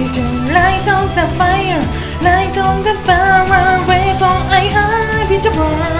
to light on the fire, light on the fire, wait for I be the one.